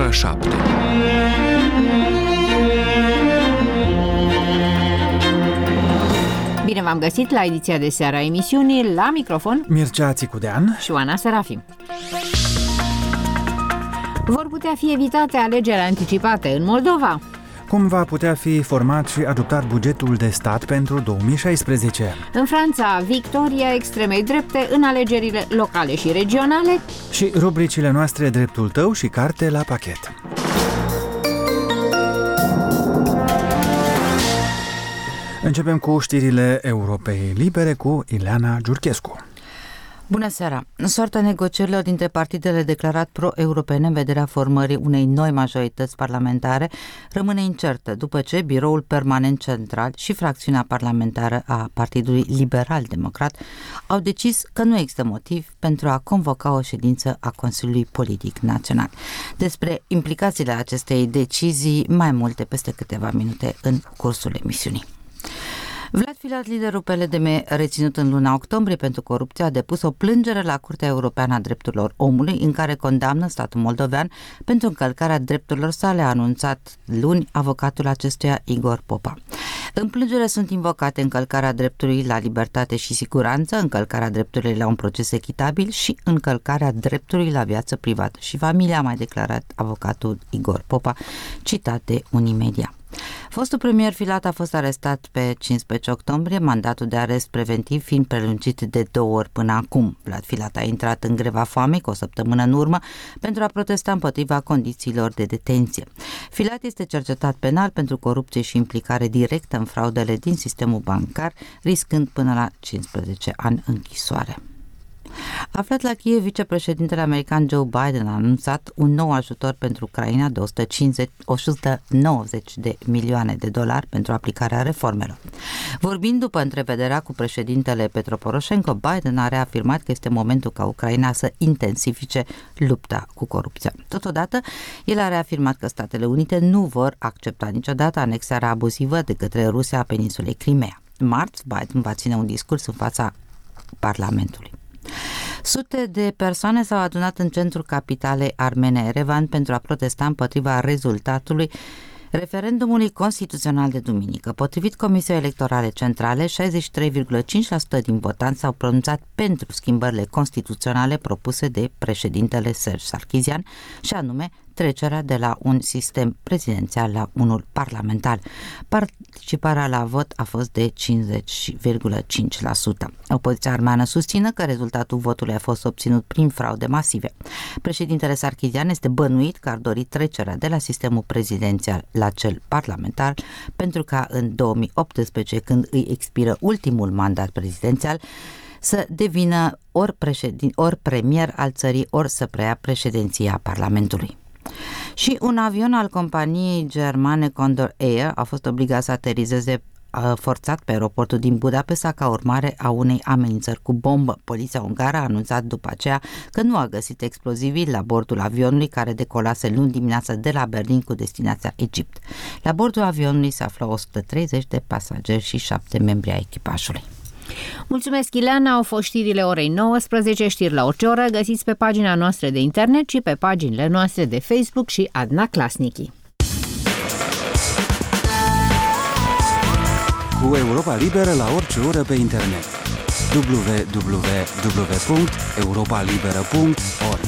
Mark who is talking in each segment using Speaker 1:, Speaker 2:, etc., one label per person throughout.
Speaker 1: ora 7.
Speaker 2: Bine v-am găsit la ediția de seară a emisiunii. La microfon
Speaker 3: Mircea Țicudean
Speaker 2: și Oana Serafim. Vor putea fi evitate alegeri anticipate în Moldova?
Speaker 3: Cum va putea fi format și adoptat bugetul de stat pentru 2016?
Speaker 2: În Franța, victoria extremei drepte în alegerile locale și regionale.
Speaker 3: Și rubricile noastre Dreptul tău și Carte la pachet. Începem cu știrile Europei Libere cu Ileana Giurchescu.
Speaker 4: Bună seara! Soarta negocierilor dintre partidele declarat pro-europene în vederea formării unei noi majorități parlamentare rămâne incertă, după ce Biroul Permanent Central și fracțiunea parlamentară a Partidului Liberal-Democrat au decis că nu există motiv pentru a convoca o ședință a Consiliului Politic Național. Despre implicațiile acestei decizii, mai multe peste câteva minute în cursul emisiunii. Vlad Filat, liderul PLDM reținut în luna octombrie pentru corupție, a depus o plângere la Curtea Europeană a Drepturilor Omului în care condamnă statul moldovean pentru încălcarea drepturilor sale, a anunțat luni avocatul acestuia Igor Popa. În plângere sunt invocate încălcarea dreptului la libertate și siguranță, încălcarea dreptului la un proces echitabil și încălcarea dreptului la viață privată și familia, a mai declarat avocatul Igor Popa, citat de Unimedia. Fostul premier Filat a fost arestat pe 15 octombrie, mandatul de arest preventiv fiind prelungit de 2 ori până acum. Vlad Filat a intrat în greva foamei cu o săptămână în urmă pentru a protesta împotriva condițiilor de detenție. Filat este cercetat penal pentru corupție și implicare directă în fraudele din sistemul bancar, riscând până la 15 ani închisoare. Aflat la Kiev, vicepreședintele american Joe Biden a anunțat un nou ajutor pentru Ucraina de 190 de milioane de dolari pentru aplicarea reformelor. Vorbind după întrevederea cu președintele Petro Poroșenko, Biden a reafirmat că este momentul ca Ucraina să intensifice lupta cu corupția. Totodată, el a reafirmat că Statele Unite nu vor accepta niciodată anexarea abuzivă de către Rusia a peninsulei Crimea. Marți, Biden va ține un discurs în fața Parlamentului. Sute de persoane s-au adunat în centrul capitalei armene, Erevan, pentru a protesta împotriva rezultatului referendumului constituțional de duminică. Potrivit Comisiei Electorale Centrale, 63,5% din votanți s-au pronunțat pentru schimbările constituționale propuse de președintele Serge Sarkisian, și anume trecerea de la un sistem prezidențial la unul parlamentar. Participarea la vot a fost de 50,5%. Opoziția armeană susține că rezultatul votului a fost obținut prin fraude masive. Președintele Sarkisian este bănuit că ar dori trecerea de la sistemul prezidențial la cel parlamentar, pentru ca în 2018, când îi expiră ultimul mandat prezidențial, să devină ori premier al țării, ori să preia președinția Parlamentului. Și un avion al companiei germane Condor Air a fost obligat să aterizeze forțat pe aeroportul din Budapesta ca urmare a unei amenințări cu bombă. Poliția ungară a anunțat după aceea că nu a găsit explozivii la bordul avionului care decolase luni dimineața de la Berlin cu destinația Egipt. La bordul avionului se află 130 de pasageri și 7 membri ai echipajului.
Speaker 2: Mulțumesc, Ileana. Au fost știrile orei 19, știri la orice oră, găsiți pe pagina noastră de internet și pe paginile noastre de Facebook și Adna Klasnici.
Speaker 5: Cu Europa Liberă la orice oră pe internet. www.europalibera.org.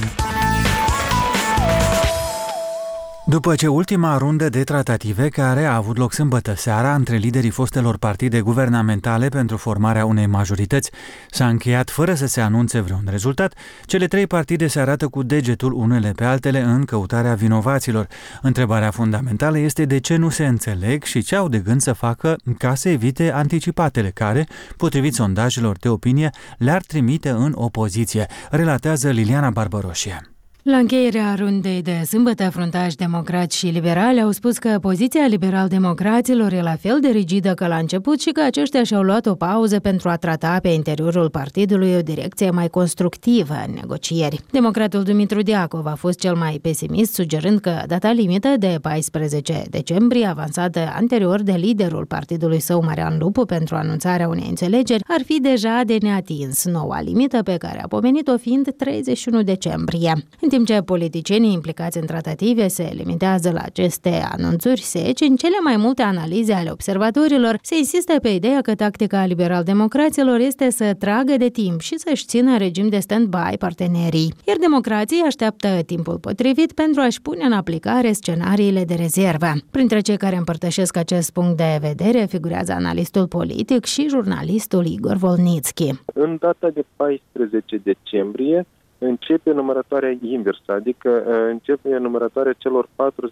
Speaker 3: După ce ultima rundă de tratative care a avut loc sâmbătă seara între liderii fostelor partide guvernamentale pentru formarea unei majorități s-a încheiat fără să se anunțe vreun rezultat, cele trei partide se arată cu degetul unele pe altele în căutarea vinovaților. Întrebarea fundamentală este de ce nu se înțeleg și ce au de gând să facă ca să evite anticipatele care, potrivit sondajelor de opinie, le-ar trimite în opoziție, relatează Liliana Barbaroșie.
Speaker 6: La încheierea rundei de sâmbătă, fruntași democrați și liberali au spus că poziția liberal-democraților e la fel de rigidă ca la început și că aceștia și-au luat o pauză pentru a trata pe interiorul partidului o direcție mai constructivă în negocieri. Democratul Dumitru Deacov a fost cel mai pesimist, sugerând că data limită de 14 decembrie, avansată anterior de liderul partidului său, Marian Lupu, pentru anunțarea unei înțelegeri, ar fi deja de neatins, noua limită pe care a pomenit-o fiind 31 decembrie. În timp ce politicienii implicați în tratative se limitează la aceste anunțuri seci, în cele mai multe analize ale observatorilor se insistă pe ideea că tactica liberal-democraților este să tragă de timp și să-și țină în regim de stand-by partenerii, iar democrații așteaptă timpul potrivit pentru a-și pune în aplicare scenariile de rezervă. Printre cei care împărtășesc acest punct de vedere figurează analistul politic și jurnalistul Igor Volnitski.
Speaker 1: În data de 14 decembrie începe numărătoarea inversă, adică începe numărătoarea celor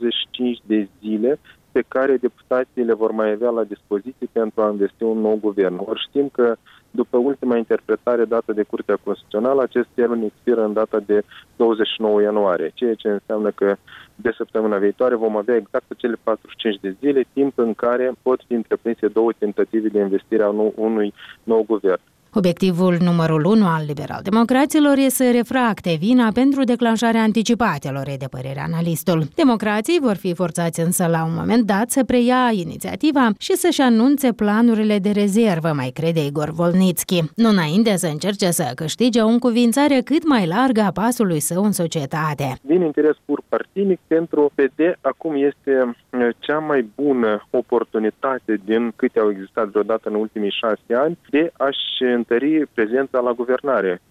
Speaker 1: 45 de zile pe care deputații le vor mai avea la dispoziție pentru a învesti un nou guvern. Ori știm că după ultima interpretare dată de Curtea Constituțională, acest termen expiră în data de 29 ianuarie, ceea ce înseamnă că de săptămâna viitoare vom avea exact cele 45 de zile, timp în care pot fi întreprinse 2 tentative de investire a unui nou guvern.
Speaker 6: Obiectivul numărul 1 al liberal-democraților e să refracte vina pentru declanșarea anticipatelor, e de părere analistul. Democrații vor fi forțați însă la un moment dat să preia inițiativa și să-și anunțe planurile de rezervă, mai crede Igor Volnitski, nu înainte să încerce să câștige o încuvințare cât mai largă a pasului său în societate.
Speaker 1: Din interes pur partinic, pentru PD acum este cea mai bună oportunitate din câte au existat vreodată în ultimii 6 ani de a-și întări prezența la guvernare,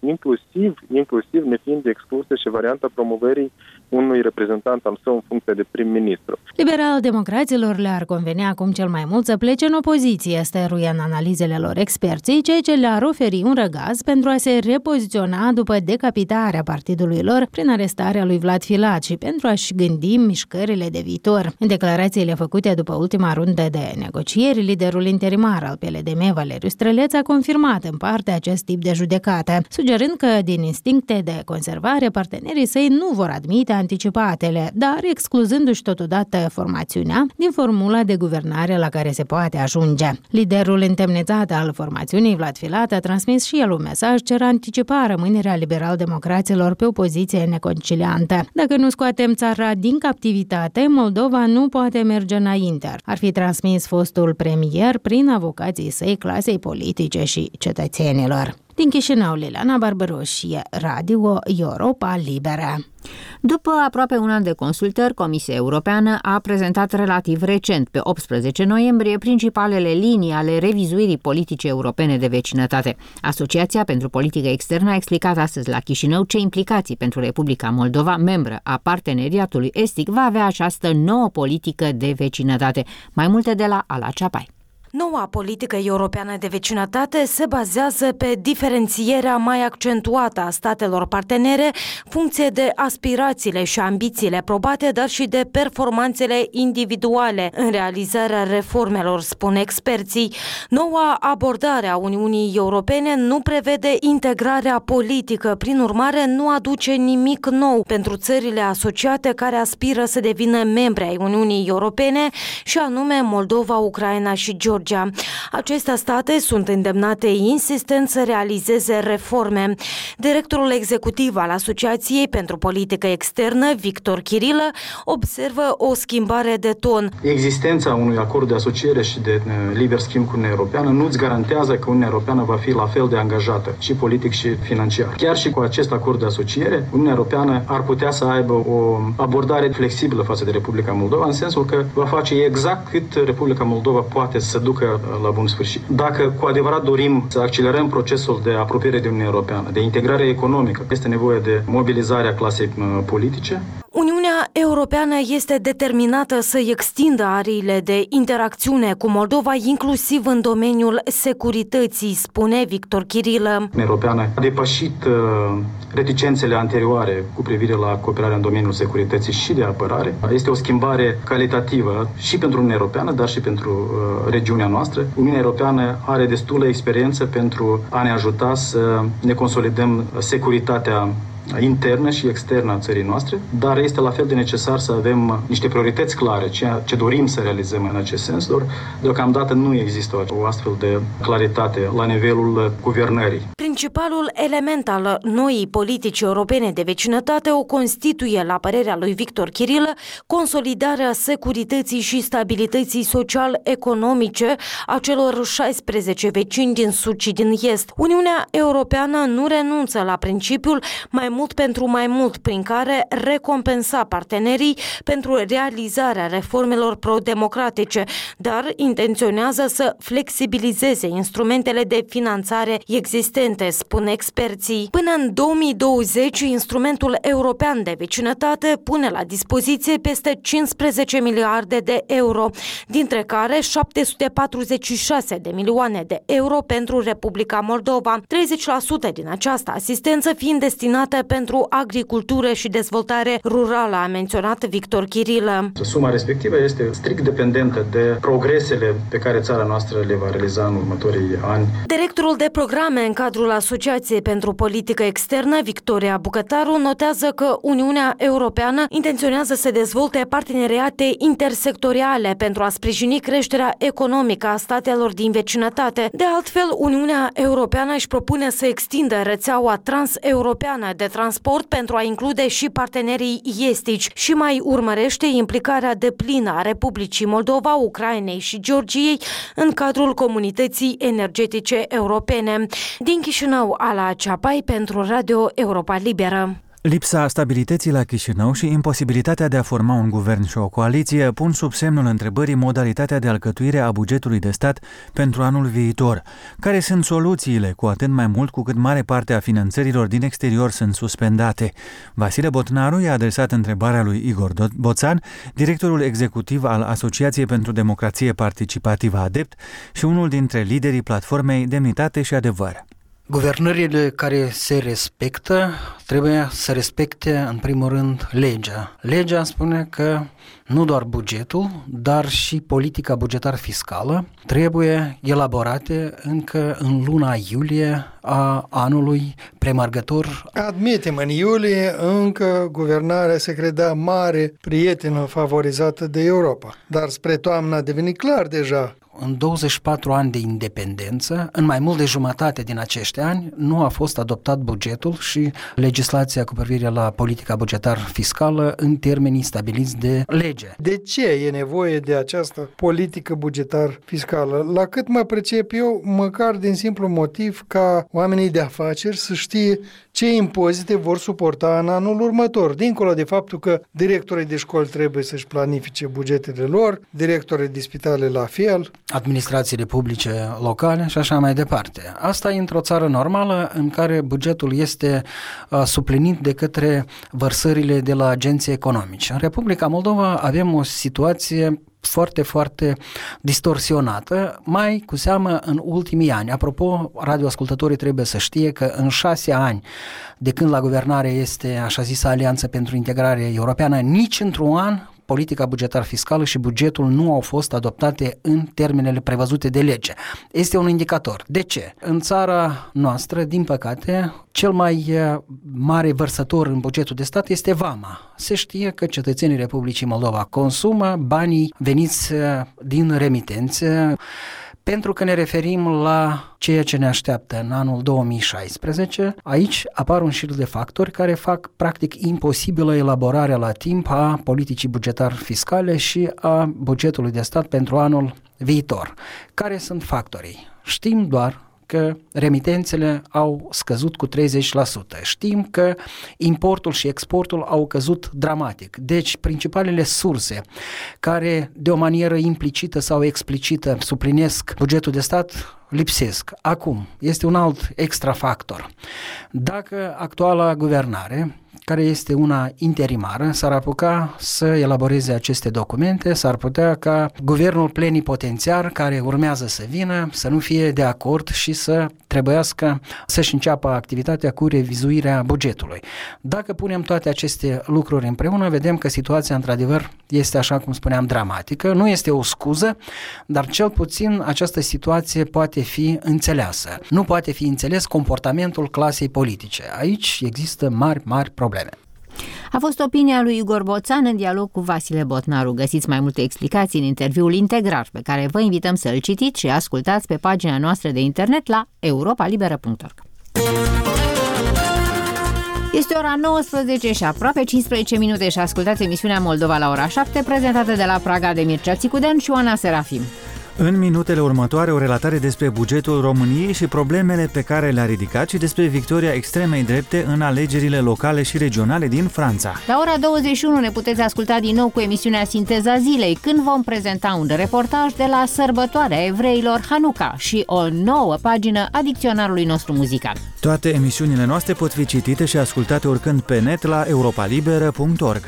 Speaker 1: inclusiv nefiind exclusă și varianta promovării unui reprezentant al său în funcție de prim-ministru.
Speaker 6: Liberal-democraților le-ar convenea acum cel mai mult să plece în opoziție, stăruie în analizele lor experții, ceea ce le-ar oferi un răgaz pentru a se repoziționa după decapitarea partidului lor prin arestarea lui Vlad Filat și pentru a-și gândi mișcările de viitor. În declarațiile făcute după ultima rundă de negocieri, liderul interimar al PLDM, Valeriu Străleț, a confirmat în parte acest tip de judecată, sugerând că din instincte de conservare partenerii săi nu vor admite anticipatele, dar excluzându-și totodată formațiunea din formula de guvernare la care se poate ajunge. Liderul întemnițat al formațiunii, Vlad Filat, a transmis și el un mesaj ce anticipa rămânerea liberal-democraților pe o poziție neconciliantă. Dacă nu scoatem țara din captivitate, Moldova nu poate merge înainte, ar fi transmis fostul premier prin avocații săi clasei politice și cetățenilor. Din Chișinău, Liliana Barbaroșie, Radio Europa Liberă.
Speaker 2: După aproape un an de consultări, Comisia Europeană a prezentat relativ recent, pe 18 noiembrie, principalele linii ale revizuirii politicii europene de vecinătate. Asociația pentru Politică Externă a explicat astăzi la Chișinău ce implicații pentru Republica Moldova, membră a Parteneriatului Estic, va avea această nouă politică de vecinătate. Mai multe de la Ala Ceapai.
Speaker 7: Noua politică europeană de vecinătate se bazează pe diferențierea mai accentuată a statelor partenere, funcție de aspirațiile și ambițiile probate, dar și de performanțele individuale în realizarea reformelor, spun experții. Noua abordare a Uniunii Europene nu prevede integrarea politică, prin urmare nu aduce nimic nou pentru țările asociate care aspiră să devină membre ai Uniunii Europene, și anume Moldova, Ucraina și Georgia. Aceste state sunt îndemnate insistent să realizeze reforme. Directorul executiv al Asociației pentru Politică Externă, Victor Chirilă, observă o schimbare de ton.
Speaker 8: Existența unui acord de asociere și de liber schimb cu Uniunea Europeană nu îți garantează că Uniunea Europeană va fi la fel de angajată, și politic și financiar. Chiar și cu acest acord de asociere, Uniunea Europeană ar putea să aibă o abordare flexibilă față de Republica Moldova, în sensul că va face exact cât Republica Moldova poate să ducă la bun sfârșit. Dacă cu adevărat dorim să accelerăm procesul de apropiere de Uniunea Europeană, de integrare economică, este nevoie de mobilizarea clasei politice.
Speaker 7: Uniunea Europeană este determinată să extindă ariile de interacțiune cu Moldova, inclusiv în domeniul securității, spune Victor Chirilă.
Speaker 8: Uniunea Europeană a depășit reticențele anterioare cu privire la cooperarea în domeniul securității și de apărare. Este o schimbare calitativă și pentru Uniunea Europeană, dar și pentru regiunea noastră. Uniunea Europeană are destulă experiență pentru a ne ajuta să ne consolidăm securitatea internă și externă a țării noastre, dar este la fel de necesar să avem niște priorități clare, ceea ce dorim să realizăm în acest sens, doar deocamdată nu există o astfel de claritate la nivelul guvernării.
Speaker 7: Principalul element al noii politici europene de vecinătate o constituie, la părerea lui Victor Chirilă, consolidarea securității și stabilității social-economice a celor 16 vecini din sud și din est. Uniunea Europeană nu renunță la principiul mai mult pentru mai mult, prin care recompensa partenerii pentru realizarea reformelor pro-democratice, dar intenționează să flexibilizeze instrumentele de finanțare existente, spun experții. Până în 2020, instrumentul european de vecinătate pune la dispoziție peste 15 miliarde de euro, dintre care 746 de milioane de euro pentru Republica Moldova, 30% din această asistență fiind destinată pentru agricultură și dezvoltare rurală, a menționat Victor Chirilă.
Speaker 8: Suma respectivă este strict dependentă de progresele pe care țara noastră le va realiza în următorii ani.
Speaker 7: Directorul de programe în cadrul Asociației pentru Politică Externă, Victoria Bucătaru, notează că Uniunea Europeană intenționează să dezvolte parteneriate intersectoriale pentru a sprijini creșterea economică a statelor din vecinătate. De altfel, Uniunea Europeană își propune să extindă rețeaua transeuropeană de transport pentru a include și partenerii estici și mai urmărește implicarea deplină a Republicii Moldova, Ucrainei și Georgiei în cadrul comunității energetice europene. Din Chișinău, Ala Ceapai pentru Radio Europa Liberă.
Speaker 3: Lipsa stabilității la Chișinău și imposibilitatea de a forma un guvern și o coaliție pun sub semnul întrebării modalitatea de alcătuire a bugetului de stat pentru anul viitor. Care sunt soluțiile, cu atât mai mult cu cât mare parte a finanțărilor din exterior sunt suspendate? Vasile Botnaru i-a adresat întrebarea lui Igor Boțan, directorul executiv al Asociației pentru Democrație Participativă ADEPT și unul dintre liderii platformei Demnitate și Adevăr.
Speaker 9: Guvernările care se respectă trebuie să respecte în primul rând legea. Legea spune că nu doar bugetul, dar și politica bugetar-fiscală trebuie elaborate încă în luna iulie a anului premergător.
Speaker 10: Admitem, în iulie încă guvernarea se credea mare prietenă favorizată de Europa, dar spre toamnă a devenit clar deja.
Speaker 9: În 24 ani de independență, în mai mult de jumătate din acești ani, nu a fost adoptat bugetul și legislația cu privire la politica bugetar-fiscală în termenii stabiliți de lege.
Speaker 10: De ce e nevoie de această politică bugetar-fiscală? La cât mă pricep eu, măcar din simplu motiv ca oamenii de afaceri să știe ce impozite vor suporta în anul următor, dincolo de faptul că directorii de școli trebuie să-și planifice bugetele lor, directorii de spitale la fel,
Speaker 9: administrațiile publice locale și așa mai departe. Asta e într-o țară normală în care bugetul este suplinit de către vărsările de la agenții economici. În Republica Moldova avem o situație foarte, foarte distorsionată, mai cu seamă în ultimii ani. Apropo, radioascultătorii trebuie să știe că în 6 ani de când la guvernare este așa zisă Alianță pentru Integrare Europeană, nici într-un an politica bugetar-fiscală și bugetul nu au fost adoptate în termenele prevăzute de lege. Este un indicator. De ce? În țara noastră, din păcate, cel mai mare vărsător în bugetul de stat este vama. Se știe că cetățenii Republicii Moldova consumă banii veniți din remitențe, pentru că ne referim la ceea ce ne așteaptă în anul 2016, aici apar un șir de factori care fac practic imposibilă elaborarea la timp a politicii bugetar-fiscale și a bugetului de stat pentru anul viitor. Care sunt factorii? Știm doar că remitențele au scăzut cu 30%. Știm că importul și exportul au căzut dramatic. Deci, principalele surse care de o manieră implicită sau explicită suplinesc bugetul de stat lipsesc. Acum, este un alt extra factor. Dacă actuala guvernare, care este una interimară, s-ar apuca să elaboreze aceste documente, s-ar putea ca guvernul plenipotențiar care urmează să vină să nu fie de acord și să trebuiască să-și înceapă activitatea cu revizuirea bugetului. Dacă punem toate aceste lucruri împreună, vedem că situația într-adevăr este, așa cum spuneam, dramatică. Nu este o scuză, dar cel puțin această situație poate fi înțeleasă. Nu poate fi înțeles comportamentul clasei politice. Aici există mari probleme.
Speaker 2: A fost opinia lui Igor Boțan în dialog cu Vasile Botnaru. Găsiți mai multe explicații în interviul integral pe care vă invităm să-l citiți și ascultați pe pagina noastră de internet la europalibera.org. Este ora 19 și aproape 15 minute și ascultați emisiunea Moldova la ora 7, prezentată de la Praga de Mircea Țicudean și Oana Serafim.
Speaker 3: În minutele următoare, o relatare despre bugetul României și problemele pe care le-a ridicat și despre victoria extremei drepte în alegerile locale și regionale din Franța.
Speaker 2: La ora 21 ne puteți asculta din nou cu emisiunea Sinteza Zilei, când vom prezenta un reportaj de la sărbătoarea evreilor Hanuca și o nouă pagină a dicționarului nostru muzical.
Speaker 3: Toate emisiunile noastre pot fi citite și ascultate oricând pe net la europalibera.org.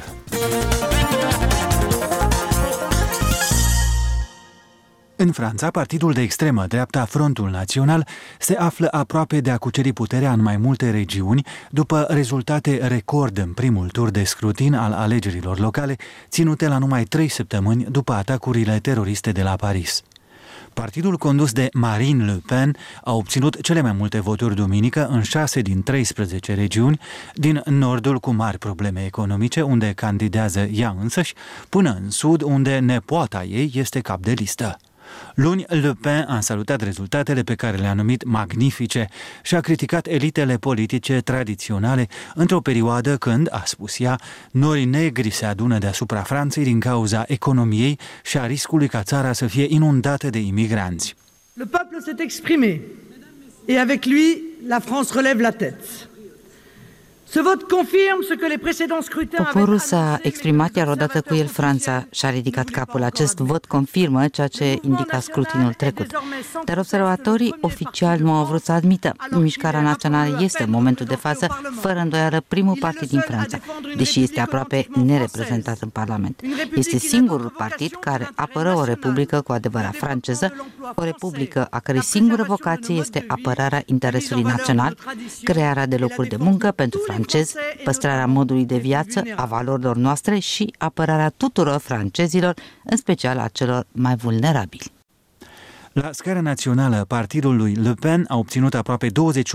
Speaker 3: În Franța, partidul de extremă dreapta Frontul Național se află aproape de a cuceri puterea în mai multe regiuni după rezultate record în primul tur de scrutin al alegerilor locale, ținute la numai 3 săptămâni după atacurile teroriste de la Paris. Partidul condus de Marine Le Pen a obținut cele mai multe voturi duminică în 6 din 13 regiuni, din nordul cu mari probleme economice, unde candidează ea însăși, până în sud, unde nepoata ei este cap de listă. Luni, Le Pen a salutat rezultatele pe care le-a numit magnifice și a criticat elitele politice tradiționale într-o perioadă când, a spus ea, norii negri se adună deasupra Franței din cauza economiei și a riscului ca țara să fie inundată de imigranți.
Speaker 11: Le peuple s'est exprimé et avec lui la France relève la tête.
Speaker 4: Poporul s-a exprimat, iar odată cu el Franța și-a ridicat capul. Acest vot confirmă ceea ce indica scrutinul trecut. Dar observatorii oficiali nu au vrut să admită. Mișcarea Națională este în momentul de față, fără îndoială, primul partid din Franța, deși este aproape nereprezentat în Parlament. Este singurul partid care apără o republică cu adevărat franceză, o republică a cărei singură vocație este apărarea interesului național, crearea de locuri de muncă pentru francezi, păstrarea modului de viață, a valorilor noastre și apărarea tuturor francezilor, în special a celor mai vulnerabili.
Speaker 3: La scară națională, partidul lui Le Pen a obținut aproape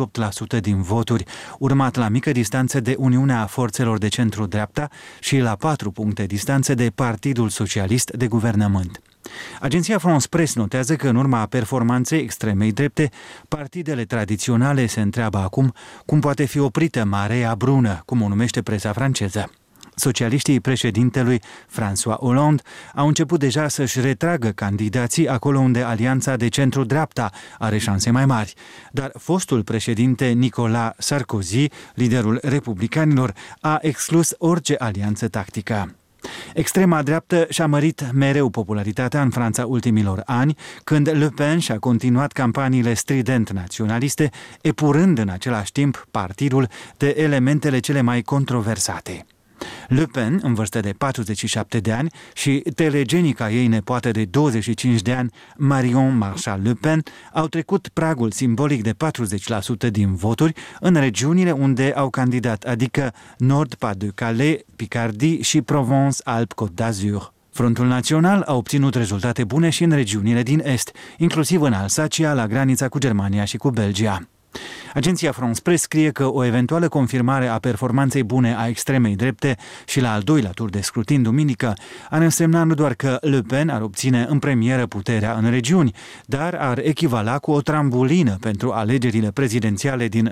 Speaker 3: 28% din voturi, urmat la mică distanță de Uniunea Forțelor de Centru-Dreapta și la 4 puncte distanță de Partidul Socialist de Guvernământ. Agenția France Press notează că în urma performanței extremei drepte, partidele tradiționale se întreabă acum cum poate fi oprită marea brună, cum o numește presa franceză. Socialiștii președintelui François Hollande au început deja să-și retragă candidații acolo unde alianța de centru-dreapta are șanse mai mari. Dar fostul președinte Nicolas Sarkozy, liderul republicanilor, a exclus orice alianță tactică. Extrema dreaptă și-a mărit mereu popularitatea în Franța ultimilor ani, când Le Pen și-a continuat campaniile strident naționaliste, epurând în același timp partidul de elementele cele mai controversate. Le Pen, în vârstă de 47 de ani, și telegenica ei nepoată de 25 de ani, Marion Marshall Le Pen, au trecut pragul simbolic de 40% din voturi în regiunile unde au candidat, adică Nord-Pas-de-Calais, Picardie și Provence-Alpes-Côte d'Azur. Frontul Național a obținut rezultate bune și în regiunile din Est, inclusiv în Alsacia, la granița cu Germania și cu Belgia. Agenția France Press scrie că o eventuală confirmare a performanței bune a extremei drepte și la al doilea tur de scrutin duminică ar însemna nu doar că Le Pen ar obține în premieră puterea în regiuni, dar ar echivala cu o trambulină pentru alegerile prezidențiale din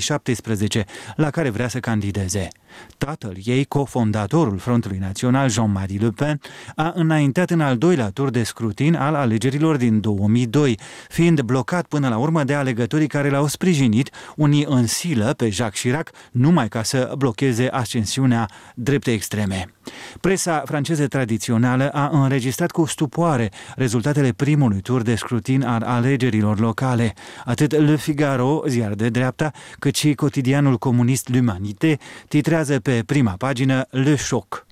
Speaker 3: 2017, la care vrea să candideze. Tatăl ei, cofondatorul Frontului Național, Jean-Marie Le Pen, a înaintat în al doilea tur de scrutin al alegerilor din 2002, fiind blocat până la urmă de alegătorii care l-au sprijinit, unii în silă pe Jacques Chirac, numai ca să blocheze ascensiunea dreptei extreme. Presa franceză tradițională a înregistrat cu stupoare rezultatele primului tur de scrutin al alegerilor locale. Atât Le Figaro, ziar de dreapta, cât și cotidianul comunist L'Humanité titrează pe prima pagină Le Choc.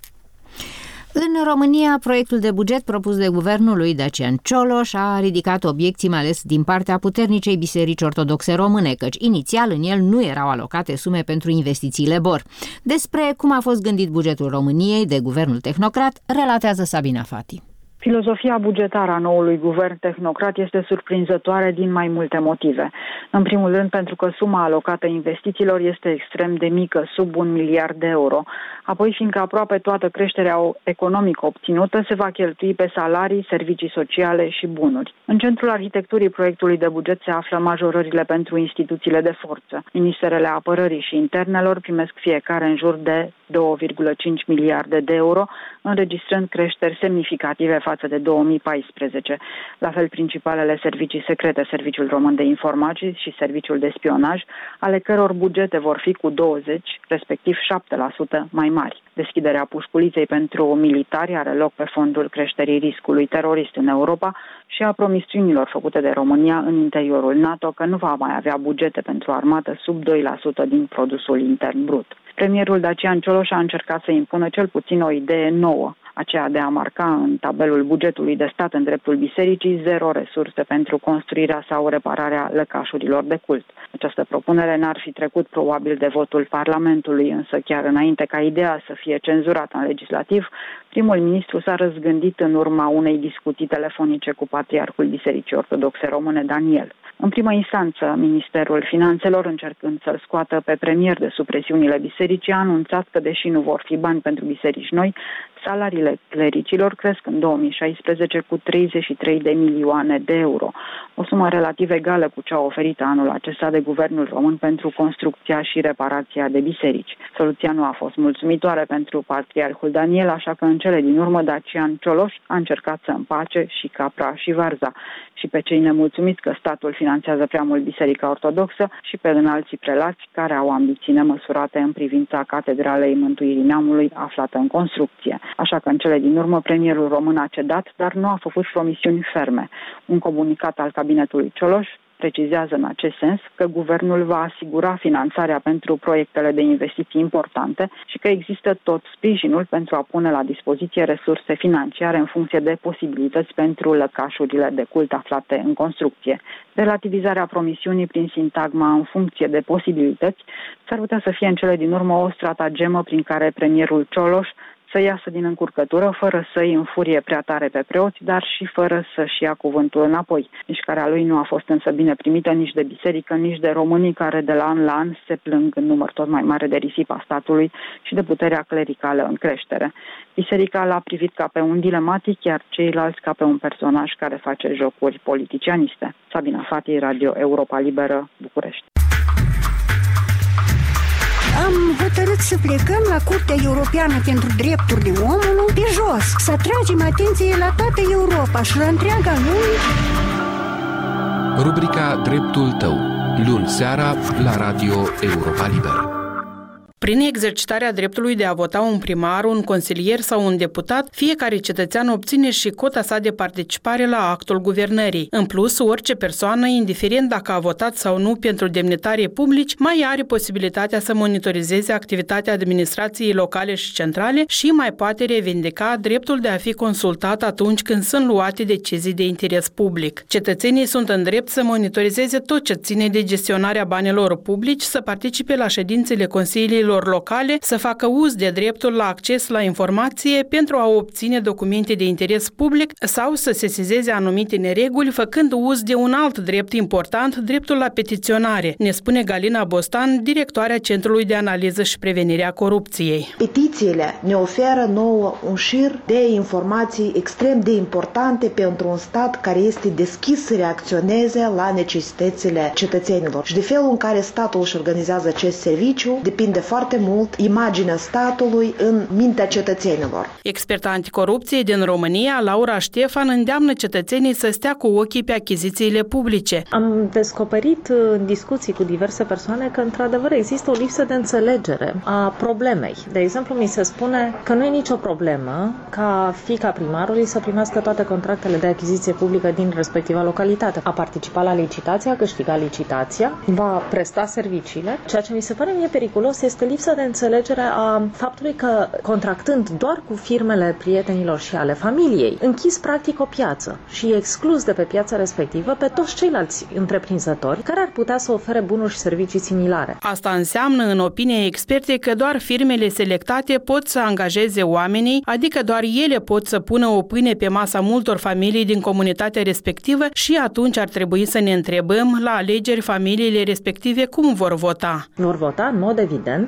Speaker 2: În România, proiectul de buget propus de guvernul lui Dacian Cioloș a ridicat obiecții, mai ales din partea puternicei biserici ortodoxe române, căci inițial în el nu erau alocate sume pentru investițiile BOR. Despre cum a fost gândit bugetul României de guvernul tehnocrat, relatează Sabina Fati.
Speaker 12: Filozofia bugetară a noului guvern tehnocrat este surprinzătoare din mai multe motive. În primul rând pentru că suma alocată investițiilor este extrem de mică, sub 1 miliard de euro. Apoi fiindcă aproape toată creșterea economică obținută se va cheltui pe salarii, servicii sociale și bunuri. În centrul arhitecturii proiectului de buget se află majorările pentru instituțiile de forță. Ministerele Apărării și Internelor primesc fiecare în jur de 2,5 miliarde de euro, înregistrând creșteri semnificative față față de 2014. La fel, principalele servicii secrete, Serviciul Român de Informații și Serviciul de Spionaj, ale căror bugete vor fi cu 20, respectiv 7% mai mari. Deschiderea pușculiței pentru militari are loc pe fondul creșterii riscului terorist în Europa și a promisiunilor făcute de România în interiorul NATO că nu va mai avea bugete pentru armată sub 2% din produsul intern brut. Premierul Dacian Cioloș a încercat să impună cel puțin o idee nouă, aceea de a marca în tabelul bugetului de stat în dreptul bisericii 0 resurse pentru construirea sau repararea lăcașurilor de cult. Această propunere n-ar fi trecut probabil de votul Parlamentului, însă chiar înainte ca ideea să fie cenzurată în legislativ, primul ministru s-a răzgândit în urma unei discuții telefonice cu Patriarhul Bisericii Ortodoxe Române, Daniel. În primă instanță, Ministerul Finanțelor, încercând să-l scoată pe premier de sub presiunile bisericii, a anunțat că, deși nu vor fi bani pentru biserici noi, salariile clericilor cresc în 2016 cu 33 de milioane de euro, o sumă relativ egală cu cea oferită anul acesta de guvernul român pentru construcția și reparația de biserici. Soluția nu a fost mulțumitoare pentru Patriarhul Daniel, așa că în cele din urmă Dacian Cioloș a încercat să împace și capra și varza, și pe cei nemulțumiți că statul finanțează prea mult Biserica Ortodoxă și pe înalții prelați care au ambiții nemăsurate în privința Catedralei Mântuirii Neamului aflată în construcție. Așa că în cele din urmă premierul român a cedat, dar nu a făcut promisiuni ferme. Un comunicat al cabinetului Cioloș precizează în acest sens că guvernul va asigura finanțarea pentru proiectele de investiții importante și că există tot sprijinul pentru a pune la dispoziție resurse financiare în funcție de posibilități pentru lăcașurile de cult aflate în construcție. Relativizarea promisiunii prin sintagma în funcție de posibilități s-ar putea să fie în cele din urmă o stratagemă prin care premierul Cioloș să iasă din încurcătură fără să-i înfurie prea tare pe preoți, dar și fără să-și ia cuvântul înapoi. Mișcarea lui nu a fost însă bine primită nici de biserică, nici de românii care de la an la an se plâng în număr tot mai mare de risipa statului și de puterea clericală în creștere. Biserica l-a privit ca pe un dilematic, iar ceilalți ca pe un personaj care face jocuri politicianiste. Sabina Fati, Radio Europa Liberă, București.
Speaker 13: Am hotărât să plecăm la Curtea Europeană pentru Drepturile Omului pe jos, să atragem atenție la toată Europa și la întreaga lume.
Speaker 14: Rubrica Dreptul tău, luni seara la Radio Europa Liberă.
Speaker 15: Prin exercitarea dreptului de a vota un primar, un consilier sau un deputat, fiecare cetățean obține și cota sa de participare la actul guvernării. În plus, orice persoană, indiferent dacă a votat sau nu pentru demnitarii publici, mai are posibilitatea să monitorizeze activitatea administrației locale și centrale și mai poate revendica dreptul de a fi consultat atunci când sunt luate decizii de interes public. Cetățenii sunt în drept să monitorizeze tot ce ține de gestionarea banilor publici, să participe la ședințele consiliilor locale, să facă uz de dreptul la acces la informație pentru a obține documente de interes public sau să sesizeze anumite nereguli, făcând uz de un alt drept important, dreptul la petiționare, ne spune Galina Bostan, directoarea Centrului de Analiză și Prevenire a Corupției.
Speaker 16: Petițiile ne oferă nouă un șir de informații extrem de importante pentru un stat care este deschis să reacționeze la necesitățile cetățenilor. Și de felul în care statul își organizează acest serviciu depinde foarte mult imaginea statului în mintea cetățenilor.
Speaker 15: Experta anticorupție din România, Laura Ștefan, îndeamnă cetățenii să stea cu ochii pe achizițiile publice.
Speaker 17: Am descoperit în discuții cu diverse persoane că într-adevăr există o lipsă de înțelegere a problemei. De exemplu, mi se spune că nu e nicio problemă ca fiica primarului să primească toate contractele de achiziție publică din respectiva localitate. A participat la licitație, a câștigat licitația, va presta serviciile. Ceea ce mi se pare mie periculos este lipsa de înțelegere a faptului că, contractând doar cu firmele prietenilor și ale familiei, închis practic o piață și exclus de pe piața respectivă pe toți ceilalți întreprinzători care ar putea să ofere bunuri și servicii similare.
Speaker 15: Asta înseamnă, în opinia expertei, că doar firmele selectate pot să angajeze oamenii, adică doar ele pot să pună o pâine pe masa multor familii din comunitatea respectivă și atunci ar trebui să ne întrebăm la alegeri familiile respective cum vor vota.
Speaker 17: Vor vota, în mod evident,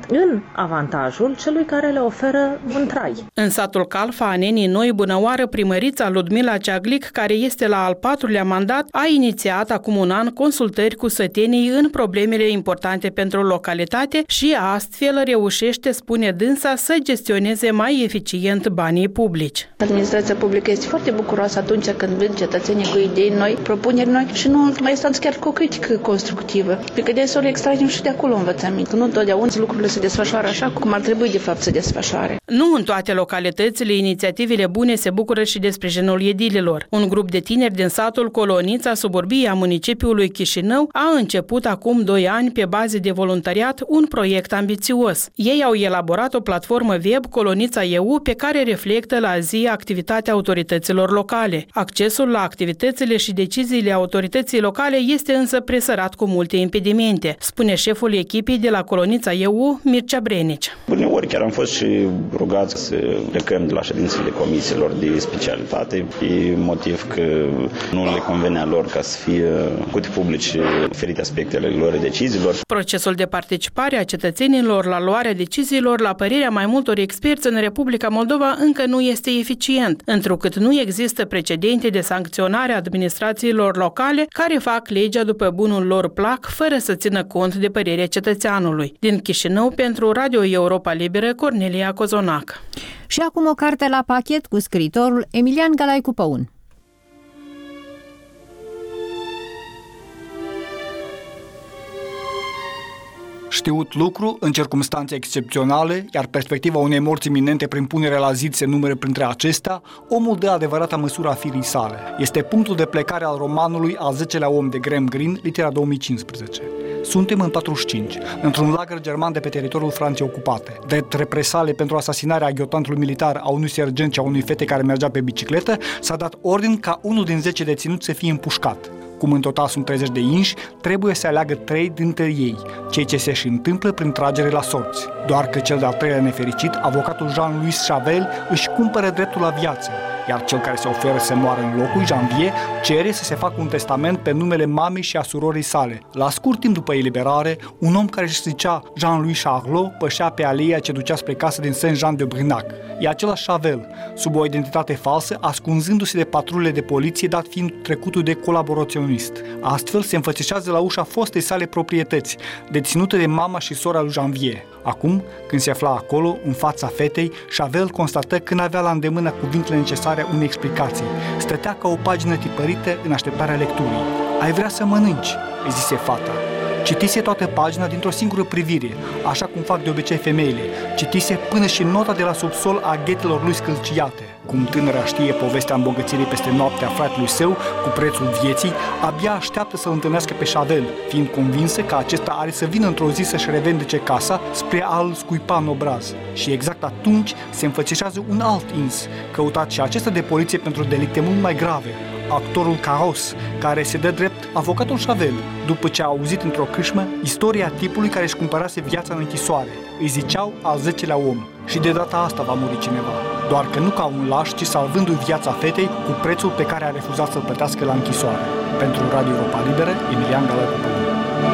Speaker 17: în avantajul celui care le oferă un trai.
Speaker 15: În satul Calfa, a Nenii Noi, Bunăoară, primărița Ludmila Ceaglic, care este la al 4-lea mandat, a inițiat acum un an consultări cu sătenii în problemele importante pentru localitate și astfel reușește, spune dânsa, să gestioneze mai eficient banii publici.
Speaker 18: Administrația publică este foarte bucuroasă atunci când vin cetățenii cu idei noi, propuneri noi și nu în ultima instanță chiar cu o critică constructivă. Pentru că de să le extragem și de acolo învățămint. Nu întotdeauna lucrurile se desfășoară așa cum ar trebui de fapt să desfășoare.
Speaker 15: Nu în toate localitățile inițiativele bune se bucură și de sprijinul edililor. Un grup de tineri din satul Colonița, suburbia municipiului Chișinău, a început acum 2 ani pe bază de voluntariat un proiect ambițios. Ei au elaborat o platformă web Colonița EU pe care reflectă la zi activitatea autorităților locale. Accesul la activitățile și deciziile autorității locale este însă presărat cu multe impedimente, spune șeful echipei de la Colonița EU, Mircea Brenici.
Speaker 19: Uneori chiar am fost și rugați să plecăm de la ședințele comisiilor de specialitate, pe motiv că nu le convenea lor ca să fie făcute publice diferite aspectele lor deciziilor.
Speaker 15: Procesul de participare a cetățenilor la luarea deciziilor, la părerea mai multor experți în Republica Moldova, încă nu este eficient, întrucât nu există precedente de sancționare a administrațiilor locale care fac legea după bunul lor plac, fără să țină cont de părerea cetățeanului. Din Chișinău, pentru Radio Europa Liberă, Cornelia Cozonac.
Speaker 2: Și acum o carte la pachet cu scriitorul Emilian Galaicu Păun.
Speaker 20: Știut lucru, în circumstanțe excepționale, iar perspectiva unei morți iminente prin punere la zid se numere printre acestea, omul dă adevărata măsură a firii sale. Este punctul de plecare al romanului Al 10-lea om de Graham Greene, litera 2015. Suntem în 45, într-un lagăr german de pe teritoriul Franței ocupate. Drept represale pentru asasinarea aghiontantului militar a unui sergent și a unei fete care mergea pe bicicletă, s-a dat ordin ca unul din 10 deținuți să fie împușcat. Cum în total sunt 30 de inși, trebuie să aleagă 3 dintre ei, ceea ce se și întâmplă prin tragere la sorți. Doar că cel de-al treilea nefericit, avocatul Jean-Louis Chavel, își cumpără dreptul la viață, iar cel care se oferă să moară în locul, Janvier, cere să se facă un testament pe numele mamei și a surorii sale. La scurt timp după eliberare, un om care își zicea Jean-Louis Charlot pășea pe aleea ce ducea spre casă din Saint-Jean-de-Brinac. E același Chavel, sub o identitate falsă, ascunzându-se de patrulele de poliție, dat fiind trecutul de colaboraționist. Astfel se înfățișează la ușa fostei sale proprietăți, deținută de mama și sora lui Janvier. Acum, când se afla acolo, în fața fetei, Chavel constată că n-avea la îndemână cuvintele necesare unei explicații. Stătea ca o pagină tipărită în așteptarea lecturii. Ai vrea să mănânci, îi zise fata. Citise toată pagina dintr-o singură privire, așa cum fac de obicei femeile. Citise până și nota de la subsol a ghetelor lui scâlciate. Cum tânăra știe povestea îmbogățirii peste noaptea fratelui său cu prețul vieții, abia așteaptă să-l întâlnească pe Chavel, fiind convinsă că acesta are să vină într-o zi să-și revendece casa spre a-l scuipa în obraz. Și exact atunci se înfățișează un alt ins, căutat și acesta de poliție pentru delicte mult mai grave, actorul Caros, care se dă drept avocatul Chavel, după ce a auzit într-o câșmă istoria tipului care își cumpărase viața în închisoare. Îi ziceau Al 10-lea om. Și de data asta va muri cineva. Doar că nu ca un laș, ci salvându-i viața fetei cu prețul pe care a refuzat să-l plătească la închisoare. Pentru Radio Europa Liberă, Emilian Galaicu Păun.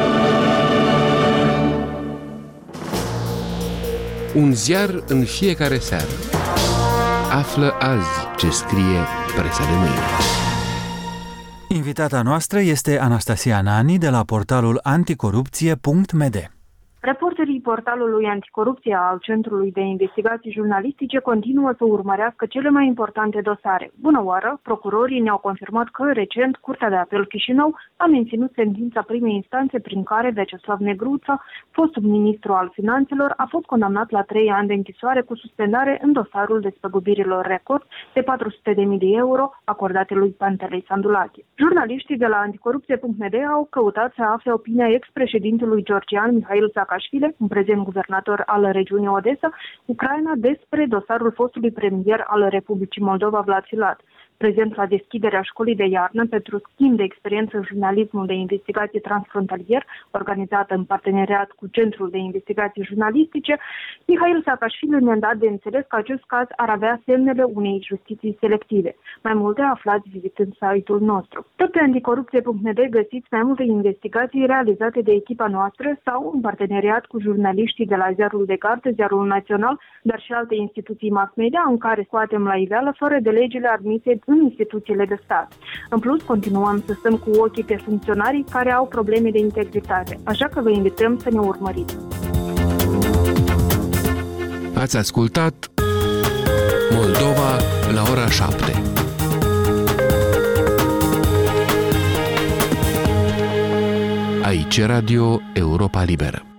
Speaker 14: Un ziar în fiecare seară. Află azi ce scrie presa de mâine.
Speaker 3: Invitata noastră este Anastasia Nani de la portalul anticorupție.md.
Speaker 12: Reporterii portalului Anticorupție al Centrului de Investigații Jurnalistice continuă să urmărească cele mai importante dosare. Bună oară! Procurorii ne-au confirmat că recent Curtea de Apel Chișinău a menținut sentința primei instanțe prin care Vyacheslav Negruța, fostul ministru al finanțelor, a fost condamnat la 3 ani de închisoare cu suspendare în dosarul despăgubirilor record de 400.000 de euro acordate lui Pantelei Sandulache. Jurnaliștii de la anticorupție.md au căutat să afle opinia ex-președintelui georgian Mihail Saakashvili, un prezent guvernator al regiunii Odessa, Ucraina, despre dosarul fostului premier al Republicii Moldova, Vlad Filat.
Speaker 21: prezent la deschiderea școlii de iarnă pentru schimb de experiență în jurnalismul de investigație transfrontalier, organizată în parteneriat cu Centrul de Investigații Jurnalistice, Mihail Saakashvili ne-a dat de înțeles că acest caz ar avea semnele unei justiții selective. Mai multe aflați vizitând site-ul nostru. Tot pe anticorupție.md găsiți mai multe investigații realizate de echipa noastră sau în parteneriat cu jurnaliștii de la Ziarul de Carte, Ziarul Național, dar și alte instituții mass media în care scoatem la iveală fără de legile admise în instituțiile de stat. În plus, continuăm să stăm cu ochii pe funcționarii care au probleme de integritate, așa că vă invităm să ne urmăriți.
Speaker 14: Ați ascultat Moldova la ora 7. Aici Radio Europa Liberă.